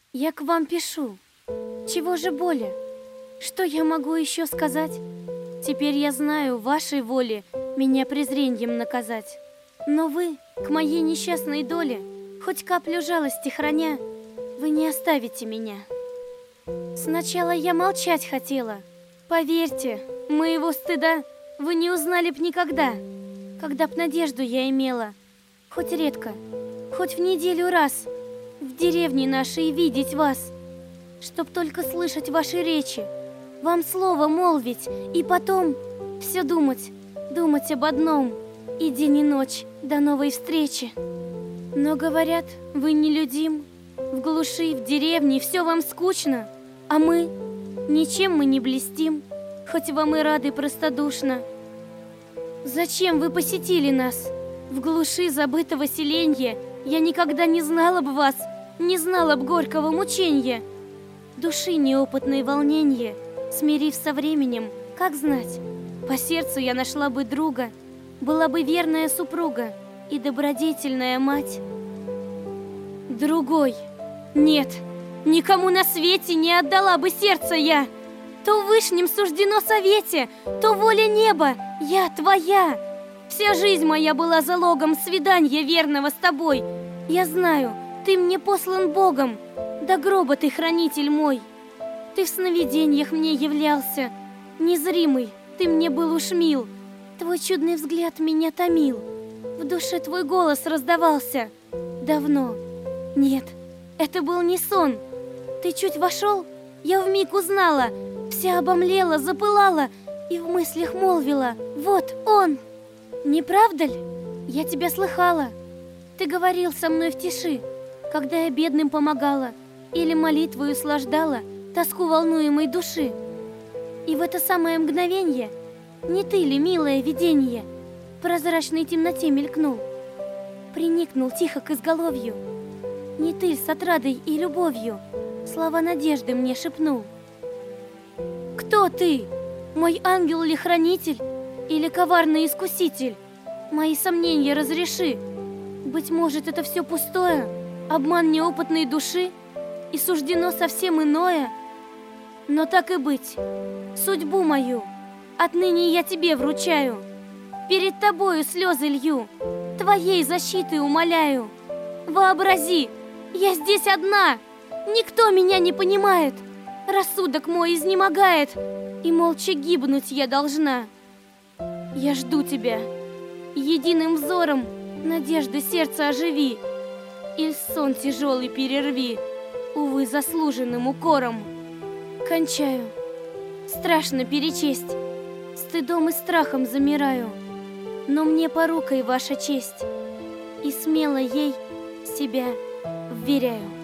Я к вам пишу. Чего же более? Что я могу еще сказать? Теперь я знаю, вашей воле меня презреньем наказать. Но вы, к моей несчастной доле, хоть каплю жалости храня, вы не оставите меня. Сначала я молчать хотела. Поверьте, моего стыда вы не узнали б никогда, когда б надежду я имела, хоть редко, хоть в неделю раз, в деревне нашей видеть вас, чтоб только слышать ваши речи, вам слово молвить и потом все думать, думать об одном, и день и ночь до новой встречи. Но говорят, вы нелюдим, в глуши, в деревне все вам скучно, а ничем мы не блестим, хоть вам и рады простодушно. Зачем вы посетили нас? В глуши забытого селенья я никогда не знала б вас, не знала б горького мученья. Души неопытное волненье, смирив со временем, как знать, по сердцу я нашла бы друга, была бы верная супруга и добродетельная мать. Другой. Нет, никому на свете не отдала бы сердце я. То в вышнем суждено совете, то воля неба, я твоя. Вся жизнь моя была залогом свидания верного с тобой. Я знаю, ты мне послан Богом, до гроба ты хранитель мой. Ты в сновидениях мне являлся, незримый, ты мне был уж мил. Твой чудный взгляд меня томил, в душе твой голос раздавался. Давно. Нет, это был не сон. Ты чуть вошел, я вмиг узнала, вся обомлела, запылала и в мыслях молвила: вот он! Не правда ли? Я тебя слыхала. Ты говорил со мной в тиши, когда я бедным помогала или молитвою услаждала тоску волнуемой души. И в это самое мгновенье не ты ли, милое видение, в прозрачной темноте мелькнул, приникнул тихо к изголовью? Не ты ли с отрадой и любовью слова надежды мне шепнул? Кто ты? Мой ангел ли хранитель или коварный искуситель? Мои сомнения разреши. Быть может, это все пустое, обман неопытной души, и суждено совсем иное. Но так и быть, судьбу мою отныне я тебе вручаю. Перед тобою слезы лью, твоей защиты умоляю. Вообрази, я здесь одна, никто меня не понимает. Рассудок мой изнемогает, и молча гибнуть я должна. Я жду тебя, единым взором надежды сердца оживи, иль сон тяжелый перерви, увы, заслуженным укором. Кончаю, страшно перечесть, стыдом и страхом замираю, но мне порукой ваша честь, и смело ей себя вверяю.